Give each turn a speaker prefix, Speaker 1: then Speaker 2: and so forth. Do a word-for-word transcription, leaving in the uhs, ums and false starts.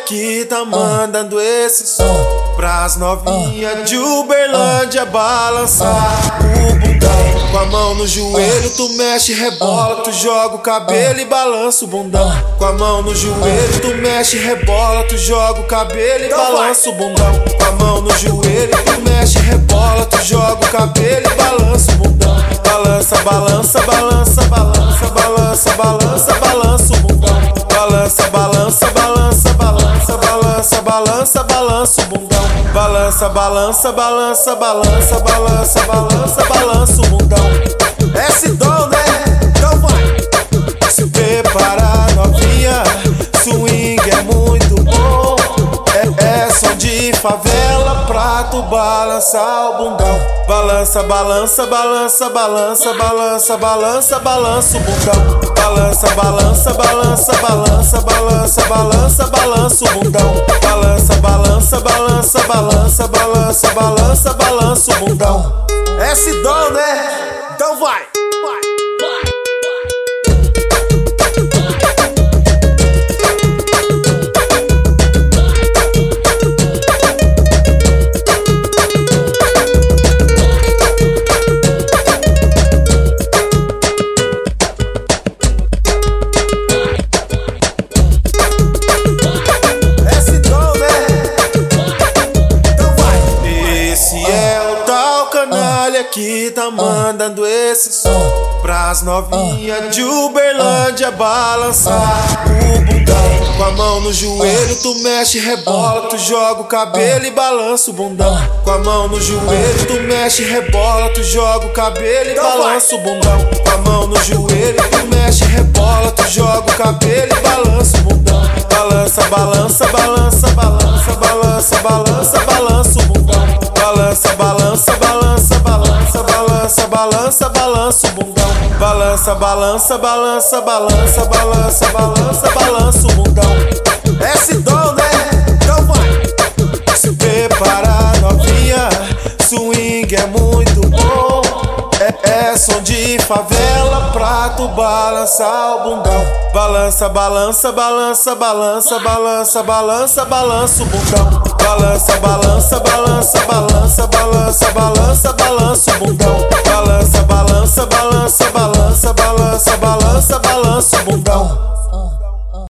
Speaker 1: que tá mandando esse som pras novinha de Uberlândia balançar o bundão. Com a mão no joelho tu mexe, rebola, tu joga o cabelo e balança o bundão. Com a mão no joelho tu mexe, rebola, tu joga o cabelo e balança o bundão. Com a mão no joelho tu mexe, rebola, tu joga o cabelo e balança o bundão. Balança, balança, balança, balança, balança, balança, balança o bundão. Balança, balança, balança, balança, balança, balança, balança o bundão. Balança, balança, balança, balança, balança, balança, balança o bundão. Esse dom, né? Então vai. Se prepara, novinha, swing é muito bom. É, é som de favela pra tu balançar o bundão. Balança, balança, balança, balança, balança, balança, balança o bundão. Balança, balança, balança, balança, balança, balança, balança o bundão. Balança, balança, balança, balança, balança, balança, balança o bundão. Esse dom, né? Então vai, vai. Que tá mandando esse som pras novinha de Uberlândia balançar o bundão. Com a mão no joelho tu mexe, rebola, tu joga o cabelo e balança o bundão. Com a mão no joelho tu mexe, rebola, tu joga o cabelo e balança o bundão. Com a mão no joelho tu mexe, rebola, tu joga o cabelo e balança o bundão. Balança, balança, balança, balança, balança, balança, balança o bundão. Balança, balança, balança, balança, balança, balança, balança o bundão. Balança, balança, balança, balança, balança, balança, balança o bundão. Esse dom, né? Então vai. Se prepara, novinha, swing é muito bom. É, é som de favela pra tu balançar o bundão. Balança, balança, balança, balança, balança, balança, balança o bundão. Balança, balança, balança.